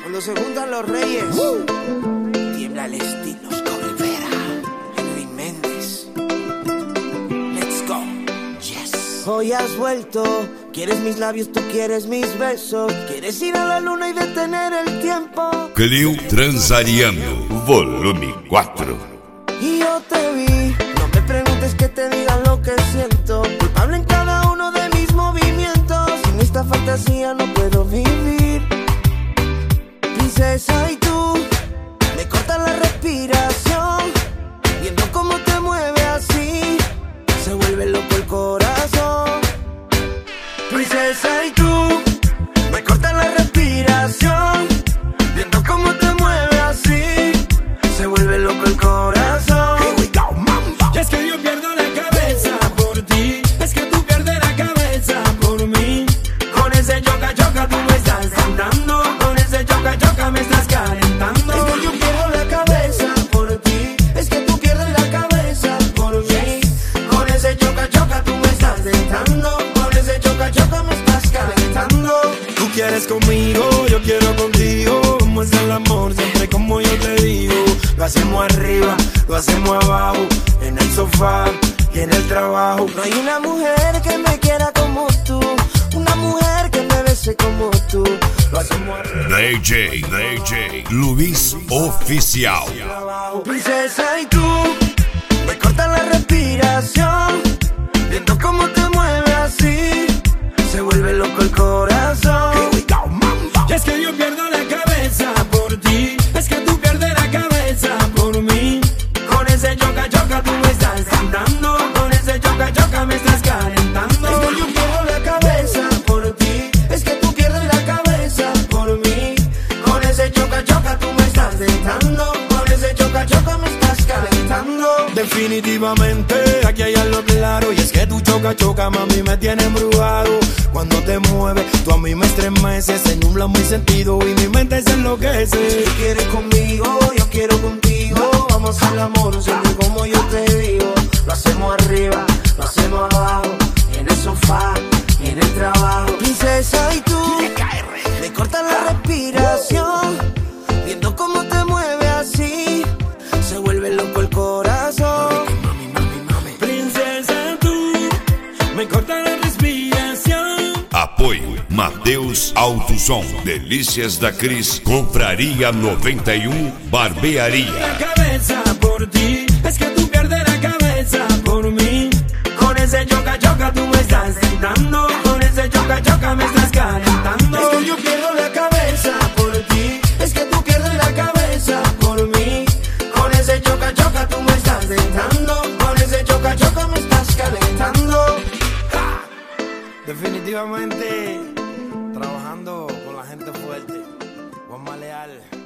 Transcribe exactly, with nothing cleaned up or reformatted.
Cuando se juntan los reyes, tiembla el estilo Rivera, Henry Méndez. Let's go, yes. Hoy has vuelto, quieres mis labios, tú quieres mis besos. Quieres ir a la luna y detener el tiempo. Clio Transariano, volume cuatro. Y yo te vi, no me preguntes que te diga lo que siento. Culpable en cada uno de mis movimientos. Sin esta fantasía no puedo vivir. Princesa, y tú me cortas la respiración, viendo cómo te mueve así, se vuelve loco el corazón. Princesa, y tú me cortas la respiración, viendo cómo te mueve así, se vuelve loco el corazón. Here we go, mambo. Y es que yo pierdo la cabeza por ti, es que tú pierdes la cabeza por mí. Con ese choca choca tú me estás cantando, con ese choca choca me estás calentando. Es que yo pierdo la cabeza por ti, es que tú pierdes la cabeza por mí. Con ese choca choca tú me estás tentando, con ese choca choca me estás calentando. Tú quieres conmigo, yo quiero contigo. Como es el amor, siempre como yo te digo. Lo hacemos arriba, lo hacemos abajo, en el sofá y en el trabajo. No hay una mujer que me quiera como tú, una mujer que me bese como tú. Lo hacemos arriba. D J, D J, Luis Oficial. Princesa, y tú me cortas la respiración, viendo cómo te mueve así, se vuelve loco el corazón. Here we go, mambo. Y es que yo pierdo la cabeza por ti, es que tú pierdes la cabeza por mí. Con ese choca choca tú me estás cantando, con ese choca choca me estás calentando. Es que yo pierdo la cabeza por ti, es que tú pierdes la cabeza por mí. Con ese choca choca tú me estás tentando, con ese choca choca me estás calentando. Definitivamente aquí hay algo claro, y es que tu choca choca mami me tiene embrujado. Cuando te mueves tú a mí me estremeces, se nubla mi sentido y mi mente se enloquece. Tú quieres conmigo, yo quiero contigo. Vamos al amor, siempre como yo te digo. Lo hacemos arriba, lo hacemos abajo, en el sofá, en el trabajo. Princesa, y tú me cortas la respiración, viendo cómo te mueve así, se vuelve loco el corazón. Mami, mami, mami. Princesa, tú me cortas la respiración. Apoio Mateus Autosom, Delícias da Cris, Confraria noventa e um, Barbearia. La cabeza por ti, es que tú pierdes la cabeza por mí. Con ese choca choca tú me estás tentando, con ese choca choca me estás calentando. Es que yo pierdo la cabeza por ti, es que tú pierdes la cabeza por mí. Con ese choca choca tú me estás tentando, con ese choca choca me estás calentando. ¡Ja! Definitivamente trabajando con la gente fuerte. Juan Maleal.